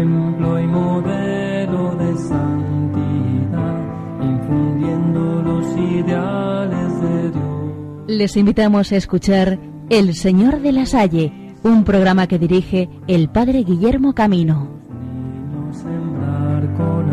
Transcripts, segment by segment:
ejemplo y modelo de santidad, infundiendo los ideales de Dios. Les invitamos a escuchar El Señor de la Salle, un programa que dirige el Padre Guillermo Camino. Sembrar con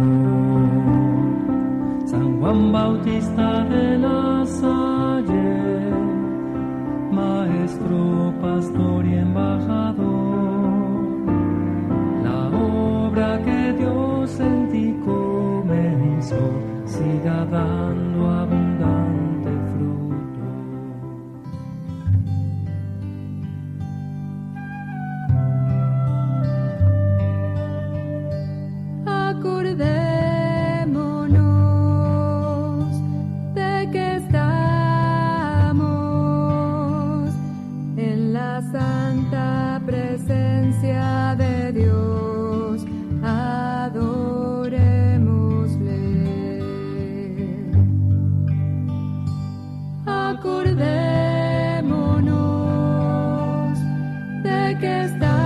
amor. San Juan Bautista de la Salle, maestro, pastor y embajador, la obra que Dios en ti comenzó siga dando abundante fruto. Acordémonos de que estamos en la santa presencia de Dios, adorémosle. Acordémonos de que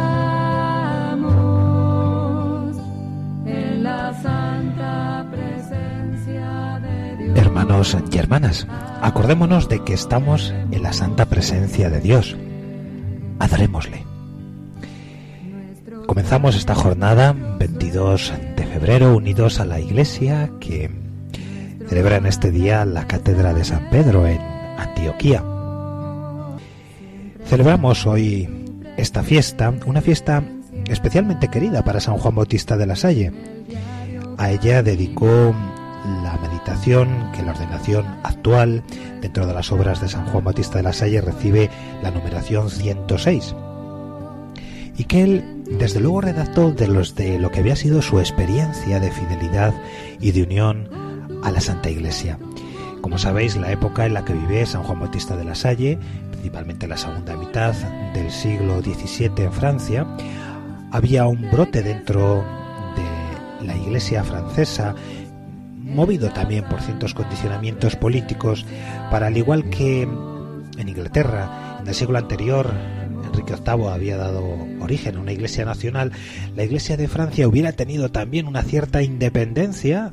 estamos en la santa presencia de Dios. Hermanos y hermanas, acordémonos de que estamos en la santa presencia de Dios. Adorémosle. Comenzamos esta jornada 22 de febrero unidos a la Iglesia que celebra en este día la Cátedra de San Pedro en Antioquía. Celebramos hoy esta fiesta, una fiesta especialmente querida para San Juan Bautista de la Salle. A ella dedicó la meditación que la ordenación actual dentro de las obras de San Juan Bautista de la Salle recibe la numeración 106, y que él desde luego redactó de lo que había sido su experiencia de fidelidad y de unión a la Santa Iglesia. Como sabéis, la época en la que vive San Juan Bautista de la Salle, principalmente la segunda mitad del siglo XVII en Francia, había un brote dentro de la Iglesia francesa, movido también por ciertos condicionamientos políticos, para al igual que en Inglaterra, en el siglo anterior, Enrique VIII había dado origen a una Iglesia nacional, la Iglesia de Francia hubiera tenido también una cierta independencia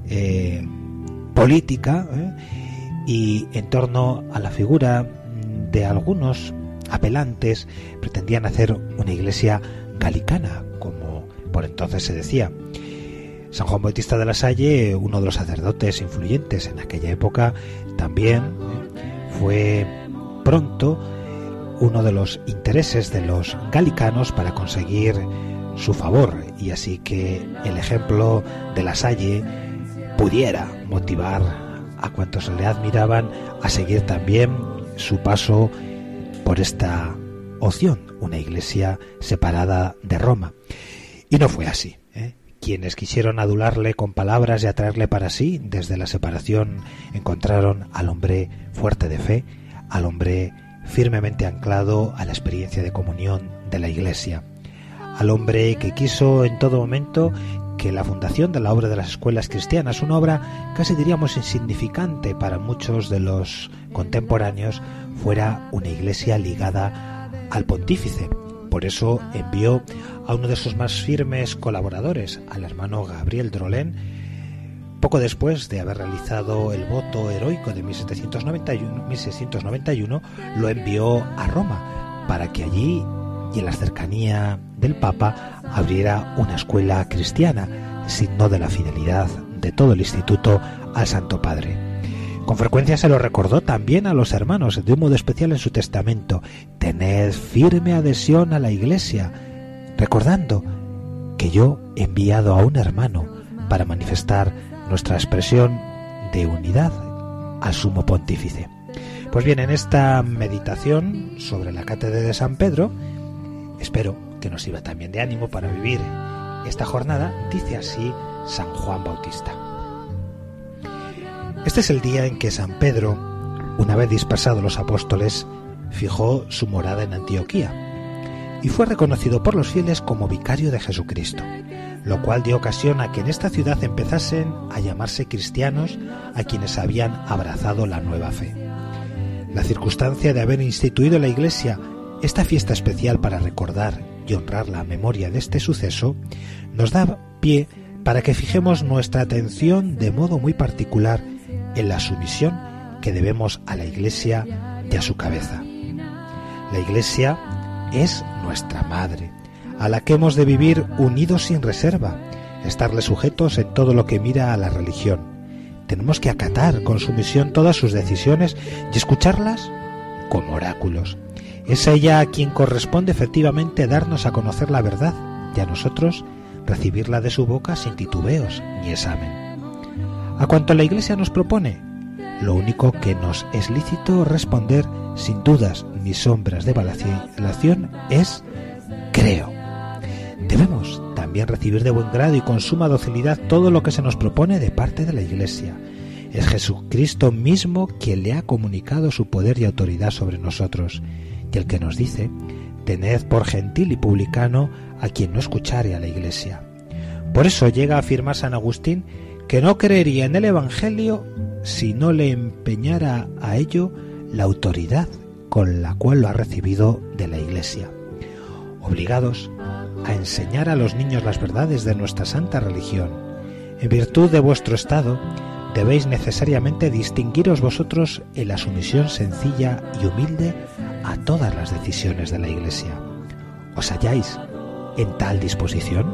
política, y en torno a la figura de algunos apelantes pretendían hacer una Iglesia galicana, como por entonces se decía. San Juan Bautista de la Salle, uno de los sacerdotes influyentes en aquella época, también fue pronto uno de los intereses de los galicanos para conseguir su favor, y así que el ejemplo de la Salle pudiera motivar a cuantos le admiraban a seguir también su paso por esta opción, una iglesia separada de Roma. Y no fue así, Quienes quisieron adularle con palabras y atraerle para sí, desde la separación encontraron al hombre fuerte de fe, al hombre firmemente anclado a la experiencia de comunión de la Iglesia, al hombre que quiso en todo momento que la fundación de la obra de las escuelas cristianas, una obra casi diríamos insignificante para muchos de los contemporáneos, fuera una iglesia ligada al pontífice. Por eso envió a uno de sus más firmes colaboradores, al hermano Gabriel Drolén, poco después de haber realizado el voto heroico de 1691, lo envió a Roma para que allí y en la cercanía del Papa abriera una escuela cristiana, signo de la fidelidad de todo el instituto al Santo Padre. Con frecuencia se lo recordó también a los hermanos, de un modo especial en su testamento: tened firme adhesión a la Iglesia, recordando que yo he enviado a un hermano para manifestar nuestra expresión de unidad al sumo pontífice. Pues bien, en esta meditación sobre la cátedra de San Pedro, espero que nos sirva también de ánimo para vivir esta jornada. Dice así San Juan Bautista: este es el día en que San Pedro, una vez dispersados los apóstoles, fijó su morada en Antioquía y fue reconocido por los fieles como vicario de Jesucristo, lo cual dio ocasión a que en esta ciudad empezasen a llamarse cristianos a quienes habían abrazado la nueva fe. La circunstancia de haber instituido la Iglesia esta fiesta especial para recordar y honrar la memoria de este suceso, nos da pie para que fijemos nuestra atención de modo muy particular en la sumisión que debemos a la Iglesia y a su cabeza. La Iglesia es nuestra madre, a la que hemos de vivir unidos sin reserva, estarle sujetos en todo lo que mira a la religión. Tenemos que acatar con sumisión todas sus decisiones y escucharlas como oráculos. Es a ella a quien corresponde efectivamente darnos a conocer la verdad y a nosotros recibirla de su boca sin titubeos ni examen. A cuanto la Iglesia nos propone, lo único que nos es lícito responder sin dudas ni sombras de vacilación es creo. Debemos también recibir de buen grado y con suma docilidad todo lo que se nos propone de parte de la Iglesia. Es Jesucristo mismo quien le ha comunicado su poder y autoridad sobre nosotros, y el que nos dice: tened por gentil y publicano a quien no escuchare a la Iglesia. Por eso llega a afirmar San Agustín que no creería en el Evangelio si no le empeñara a ello la autoridad con la cual lo ha recibido de la Iglesia. Obligados a enseñar a los niños las verdades de nuestra santa religión, en virtud de vuestro estado, debéis necesariamente distinguiros vosotros en la sumisión sencilla y humilde a todas las decisiones de la Iglesia. ¿Os halláis en tal disposición?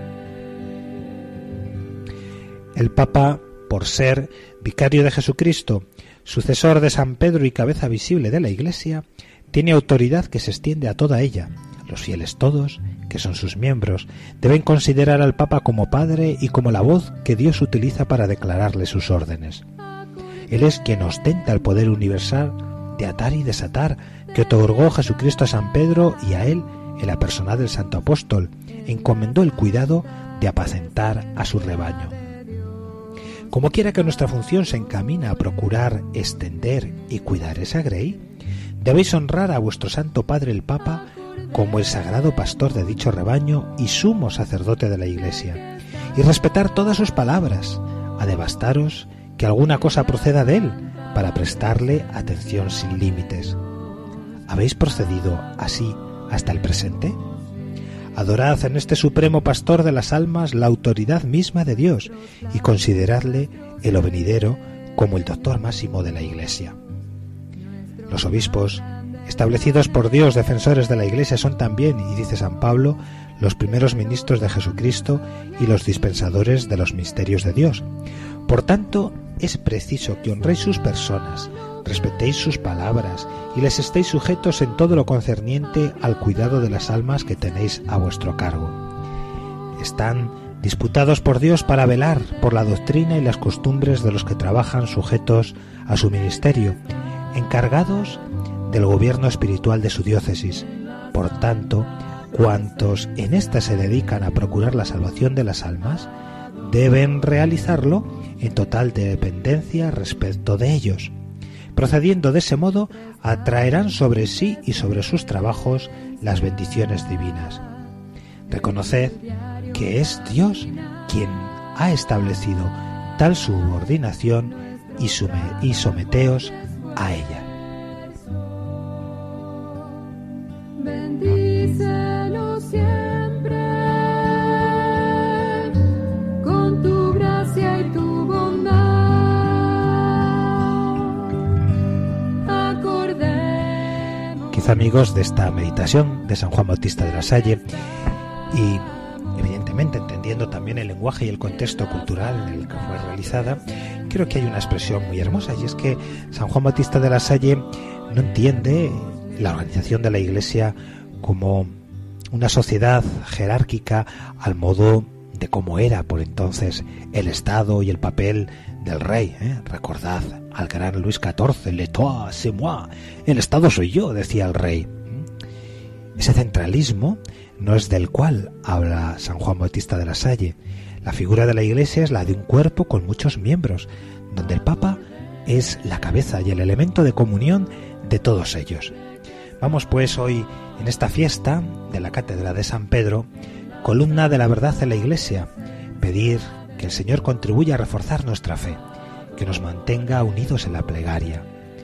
El Papa, por ser vicario de Jesucristo, sucesor de San Pedro y cabeza visible de la Iglesia, tiene autoridad que se extiende a toda ella. Los fieles todos, que son sus miembros, deben considerar al Papa como padre y como la voz que Dios utiliza para declararle sus órdenes. Él es quien ostenta el poder universal de atar y desatar que otorgó Jesucristo a San Pedro, y a él, en la persona del Santo Apóstol, encomendó el cuidado de apacentar a su rebaño. Como quiera que nuestra función se encamina a procurar extender y cuidar esa grey, debéis honrar a vuestro Santo Padre el Papa como el sagrado pastor de dicho rebaño y sumo sacerdote de la Iglesia, y respetar todas sus palabras, a debastaros que alguna cosa proceda de él, para prestarle atención sin límites. ¿Habéis procedido así hasta el presente? Adorad en este supremo pastor de las almas la autoridad misma de Dios y consideradle en lo venidero como el doctor máximo de la Iglesia. Los obispos, establecidos por Dios defensores de la Iglesia, son también, y dice San Pablo, los primeros ministros de Jesucristo y los dispensadores de los misterios de Dios. Por tanto, es preciso que honréis sus personas, respetéis sus palabras y les estéis sujetos en todo lo concerniente al cuidado de las almas que tenéis a vuestro cargo. Están disputados por Dios para velar por la doctrina y las costumbres de los que trabajan sujetos a su ministerio, encargados del gobierno espiritual de su diócesis. Por tanto, cuantos en ésta se dedican a procurar la salvación de las almas, deben realizarlo en total dependencia respecto de ellos. Procediendo de ese modo, atraerán sobre sí y sobre sus trabajos las bendiciones divinas. Reconoced que es Dios quien ha establecido tal subordinación y someteos a ella. Bendícenos siempre con tu gracia y tu bondad. Acordemos. Quizá, amigos, de esta meditación de San Juan Bautista de la Salle, y evidentemente entendiendo también el lenguaje y el contexto cultural en el que fue realizada, creo que hay una expresión muy hermosa, y es que San Juan Bautista de la Salle no entiende la organización de la Iglesia como una sociedad jerárquica al modo de cómo era por entonces el Estado y el papel del rey. Recordad al gran Luis XIV, l'État c'est moi, el Estado soy yo, decía el rey. Ese centralismo no es del cual habla San Juan Bautista de la Salle. La figura de la Iglesia es la de un cuerpo con muchos miembros, donde el Papa es la cabeza y el elemento de comunión de todos ellos. Vamos pues hoy, en esta fiesta de la Cátedra de San Pedro, columna de la verdad en la Iglesia, pedir que el Señor contribuya a reforzar nuestra fe, que nos mantenga unidos en la plegaria.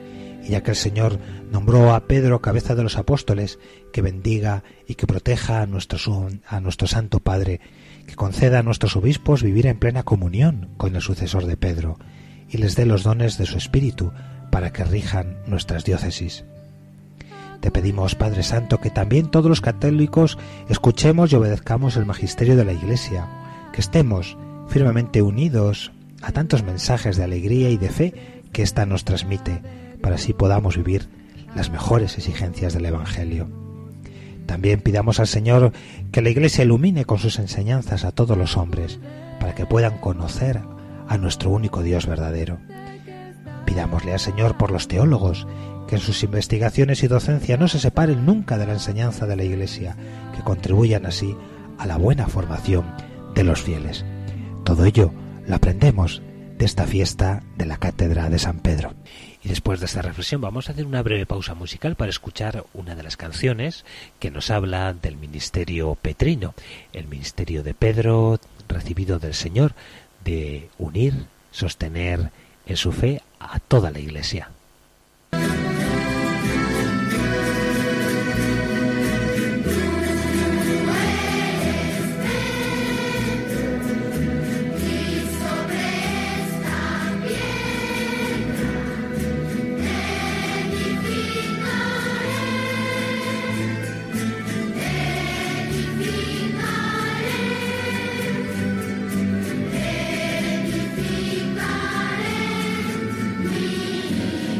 Y ya que el Señor nombró a Pedro cabeza de los apóstoles, que bendiga y que proteja a nuestro Santo Padre, que conceda a nuestros obispos vivir en plena comunión con el sucesor de Pedro y les dé los dones de su Espíritu para que rijan nuestras diócesis. Te pedimos, Padre Santo, que también todos los católicos escuchemos y obedezcamos el magisterio de la Iglesia, que estemos firmemente unidos a tantos mensajes de alegría y de fe que ésta nos transmite, para así podamos vivir las mejores exigencias del Evangelio. También pidamos al Señor que la Iglesia ilumine con sus enseñanzas a todos los hombres, para que puedan conocer a nuestro único Dios verdadero. Pidámosle al Señor por los teólogos, que en sus investigaciones y docencia no se separen nunca de la enseñanza de la Iglesia, que contribuyan así a la buena formación de los fieles. Todo ello lo aprendemos de esta fiesta de la Cátedra de San Pedro. Y después de esta reflexión vamos a hacer una breve pausa musical para escuchar una de las canciones que nos habla del ministerio petrino, el ministerio de Pedro, recibido del Señor, de unir, sostener en su fe a toda la Iglesia. Edificaré mi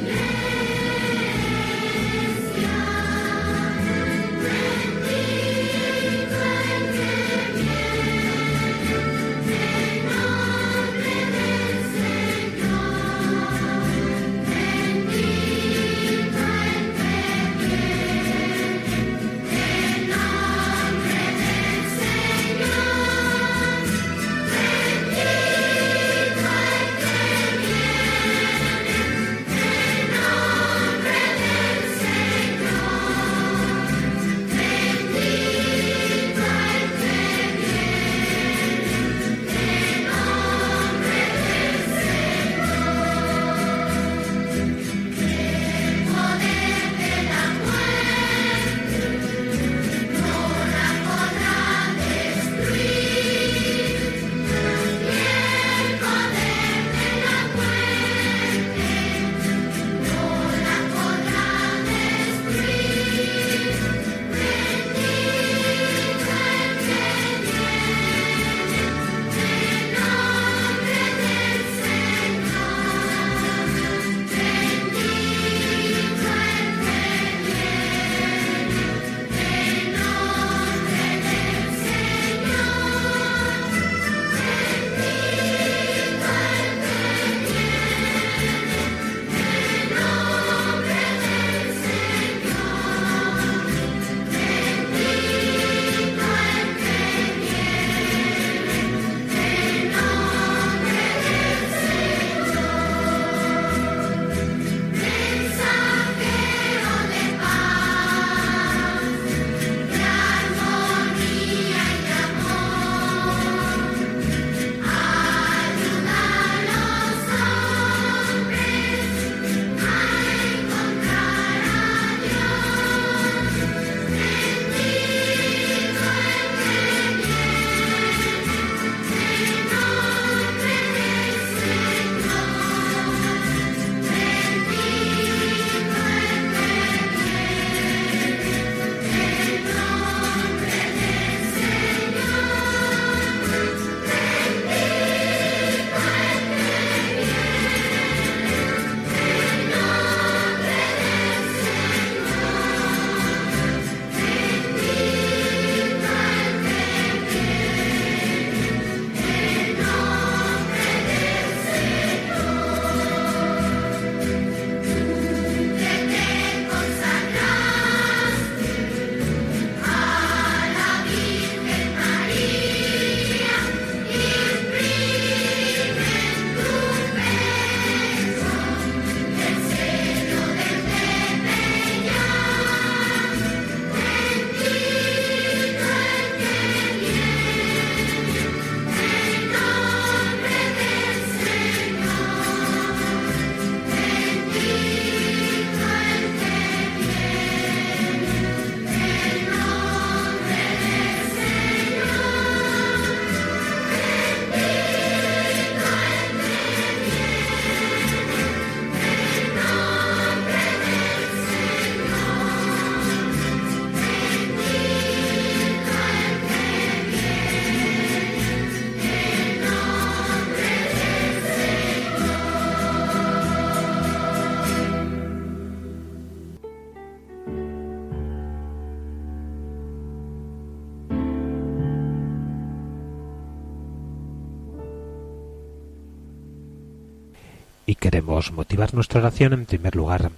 Y queremos motivar nuestra oración en primer lugar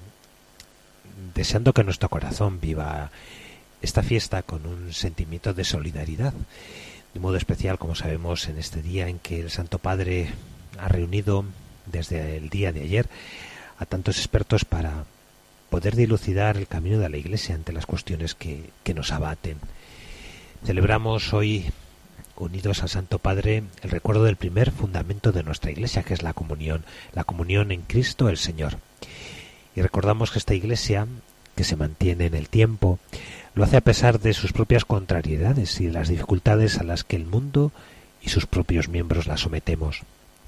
deseando que nuestro corazón viva esta fiesta con un sentimiento de solidaridad, de modo especial, como sabemos, en este día en que el Santo Padre ha reunido desde el día de ayer a tantos expertos para poder dilucidar el camino de la Iglesia ante las cuestiones que nos abaten. Celebramos hoy, unidos al Santo Padre, el recuerdo del primer fundamento de nuestra Iglesia, que es la comunión en Cristo el Señor. Y recordamos que esta Iglesia, que se mantiene en el tiempo, lo hace a pesar de sus propias contrariedades y de las dificultades a las que el mundo y sus propios miembros la sometemos.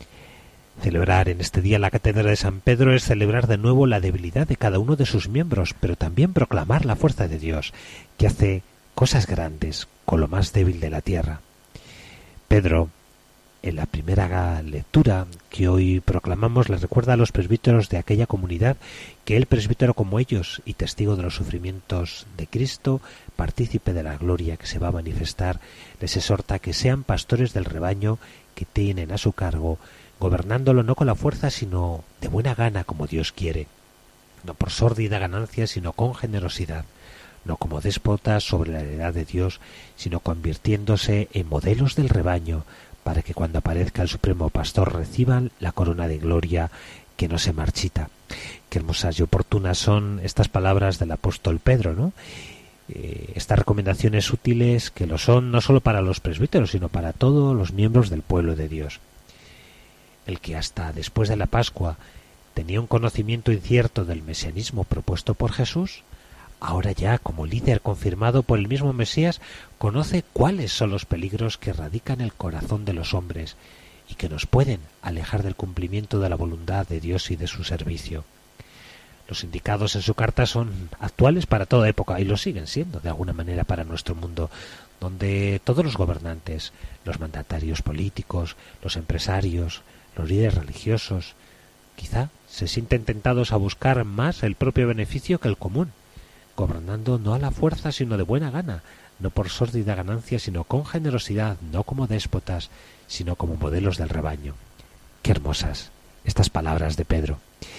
Celebrar en este día la Cátedra de San Pedro es celebrar de nuevo la debilidad de cada uno de sus miembros, pero también proclamar la fuerza de Dios, que hace cosas grandes con lo más débil de la tierra. Pedro, en la primera lectura que hoy proclamamos, les recuerda a los presbíteros de aquella comunidad que él, presbítero como ellos y testigo de los sufrimientos de Cristo, partícipe de la gloria que se va a manifestar, les exhorta que sean pastores del rebaño que tienen a su cargo, gobernándolo no con la fuerza sino de buena gana como Dios quiere, no por sórdida ganancia sino con generosidad, no como déspotas sobre la heredad de Dios, sino convirtiéndose en modelos del rebaño, para que cuando aparezca el Supremo Pastor reciban la corona de gloria que no se marchita. Qué hermosas y oportunas son estas palabras del apóstol Pedro, ¿no? Estas recomendaciones útiles que lo son no solo para los presbíteros, sino para todos los miembros del pueblo de Dios. El que hasta después de la Pascua tenía un conocimiento incierto del mesianismo propuesto por Jesús, ahora ya, como líder confirmado por el mismo Mesías, conoce cuáles son los peligros que radican en el corazón de los hombres y que nos pueden alejar del cumplimiento de la voluntad de Dios y de su servicio. Los indicados en su carta son actuales para toda época y lo siguen siendo de alguna manera para nuestro mundo, donde todos los gobernantes, los mandatarios políticos, los empresarios, los líderes religiosos, quizá se sienten tentados a buscar más el propio beneficio que el común, gobernando no a la fuerza sino de buena gana, no por sórdida ganancia sino con generosidad, no como déspotas sino como modelos del rebaño. Qué hermosas estas palabras de Pedro.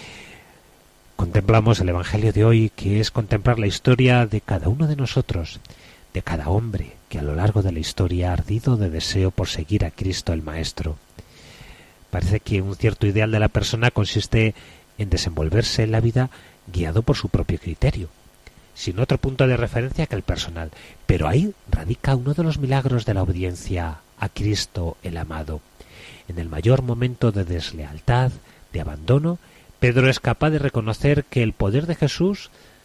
Contemplamos el Evangelio de hoy, que es contemplar la historia de cada uno de nosotros, de cada hombre que a lo largo de la historia ha ardido de deseo por seguir a Cristo el Maestro. Parece que un cierto ideal de la persona consiste en desenvolverse en la vida guiado por su propio criterio, sin otro punto de referencia que el personal. Pero ahí radica uno de los milagros de la obediencia a Cristo el amado. En el mayor momento de deslealtad, de abandono, Pedro es capaz de reconocer que el poder de Jesús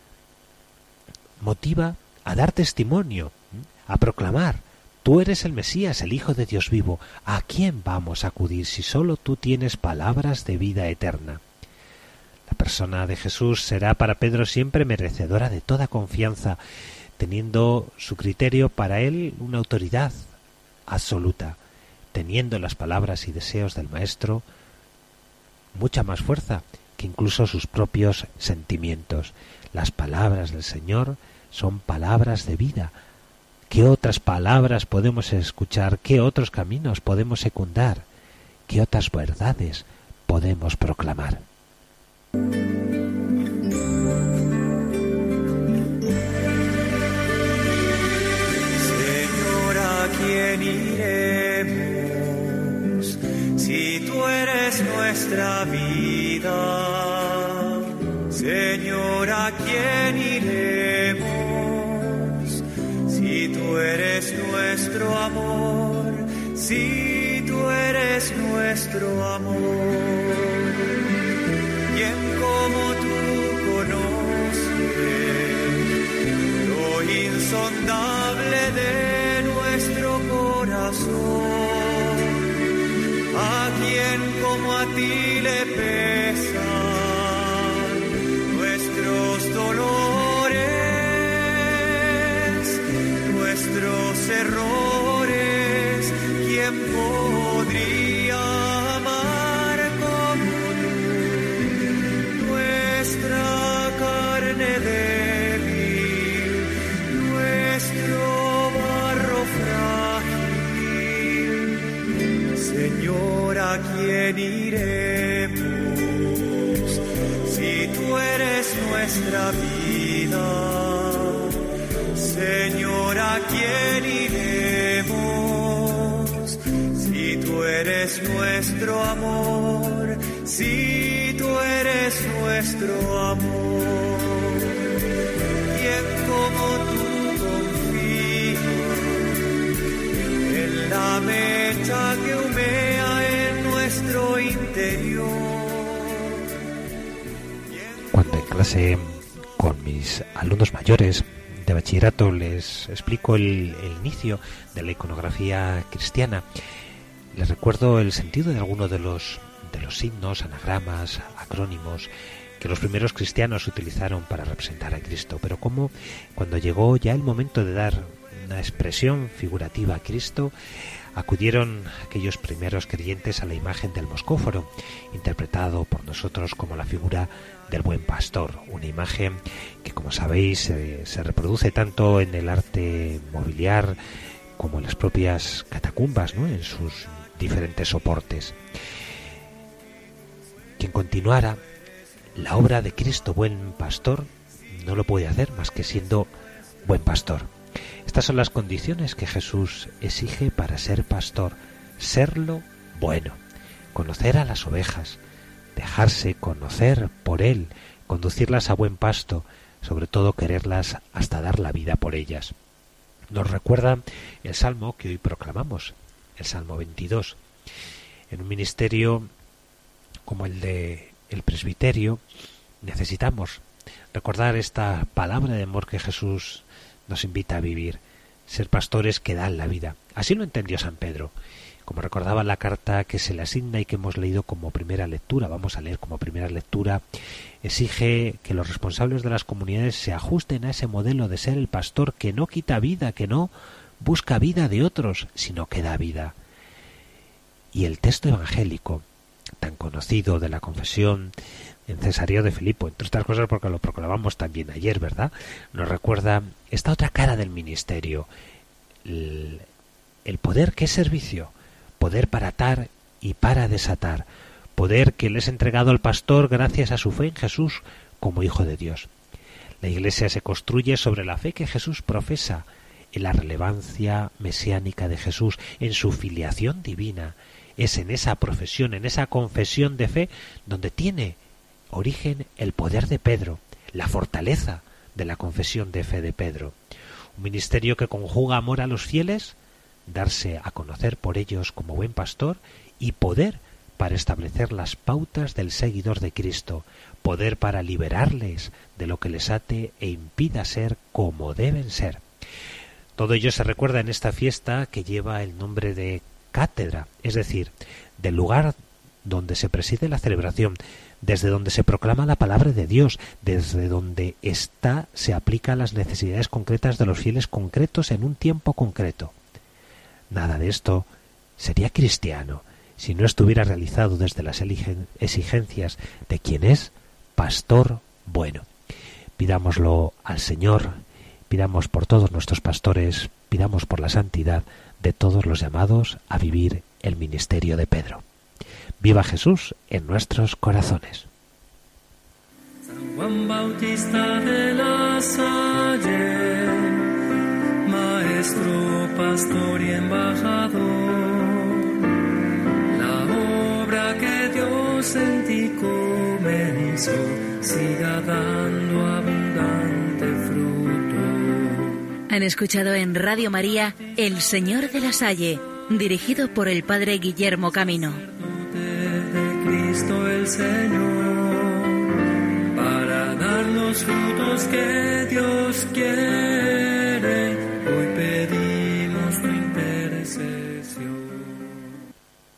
motiva a dar testimonio, a proclamar: tú eres el Mesías, el Hijo de Dios vivo. ¿A quién vamos a acudir si solo tú tienes palabras de vida eterna? La persona de Jesús será para Pedro siempre merecedora de toda confianza, teniendo su criterio para él una autoridad absoluta, teniendo las palabras y deseos del Maestro mucha más fuerza que incluso sus propios sentimientos. Las palabras del Señor son palabras de vida. ¿Qué otras palabras podemos escuchar? ¿Qué otros caminos podemos secundar? ¿Qué otras verdades podemos proclamar? Señor, ¿a quién iremos si tú eres nuestra vida? Señor, ¿a quién iremos si tú eres nuestro amor? Si tú eres nuestro amor. ¿Quién como tú conoce lo insondable de nuestro corazón? ¿A quién como a ti le pesan nuestros dolores, nuestros errores? ¿Quién podría amar como tú? Nuestra carne débil, nuestro barro frágil. Señor, ¿a quién iremos nuestra vida. Señor, ¿a quién iremos? Si tú eres nuestro amor, si tú eres nuestro amor. ¿Quién como tú confía en la mecha que humea en nuestro interior? Cuando en clase con mis alumnos mayores de bachillerato les explico el inicio de la iconografía cristiana, les recuerdo el sentido de algunos de los signos, anagramas, acrónimos que los primeros cristianos utilizaron para representar a Cristo, pero como cuando llegó ya el momento de dar una expresión figurativa a Cristo, acudieron aquellos primeros creyentes a la imagen del moscóforo, interpretado por nosotros como la figura del buen pastor, una imagen que, como sabéis, se reproduce tanto en el arte mobiliar como en las propias catacumbas, ¿no?, en sus diferentes soportes. Quien continuara la obra de Cristo buen pastor no lo puede hacer más que siendo buen pastor. Estas son las condiciones que Jesús exige para ser pastor: serlo bueno, conocer a las ovejas, dejarse conocer por Él, conducirlas a buen pasto, sobre todo quererlas hasta dar la vida por ellas. Nos recuerda el salmo que hoy proclamamos, el Salmo 22. En un ministerio como el de el presbiterio necesitamos recordar esta palabra de amor que Jesús nos invita a vivir, ser pastores que dan la vida. Así lo entendió San Pedro, como recordaba la carta que se le asigna y que hemos leído como primera lectura. Vamos a leer como primera lectura: exige que los responsables de las comunidades se ajusten a ese modelo de ser el pastor que no quita vida, que no busca vida de otros, sino que da vida. Y el texto evangélico tan conocido de la confesión en Cesarea de Filipo, entre otras cosas porque lo proclamamos también ayer, ¿verdad?, nos recuerda esta otra cara del ministerio, el poder que es servicio, poder para atar y para desatar, poder que le es entregado al pastor gracias a su fe en Jesús como Hijo de Dios. La Iglesia se construye sobre la fe que Jesús profesa, en la relevancia mesiánica de Jesús, en su filiación divina. Es en esa profesión, en esa confesión de fe, donde tiene origen el poder de Pedro, la fortaleza de la confesión de fe de Pedro. Un ministerio que conjuga amor a los fieles, darse a conocer por ellos como buen pastor, y poder para establecer las pautas del seguidor de Cristo, poder para liberarles de lo que les ate e impida ser como deben ser. Todo ello se recuerda en esta fiesta que lleva el nombre de cátedra, es decir, del lugar donde se preside la celebración, desde donde se proclama la palabra de Dios, desde donde ésta se aplica a las necesidades concretas de los fieles concretos en un tiempo concreto. Nada de esto sería cristiano si no estuviera realizado desde las exigencias de quien es pastor bueno. Pidámoslo al Señor, pidamos por todos nuestros pastores, pidamos por la santidad de todos los llamados a vivir el ministerio de Pedro. Viva Jesús en nuestros corazones. San Juan Bautista de la Salle, maestro, pastor y embajador, la obra que Dios en ti comenzó, siga dando abundante fruto. Han escuchado en Radio María El Señor de la Salle, dirigido por el Padre Guillermo Camino. De Cristo el Señor, para dar los frutos que Dios quiere.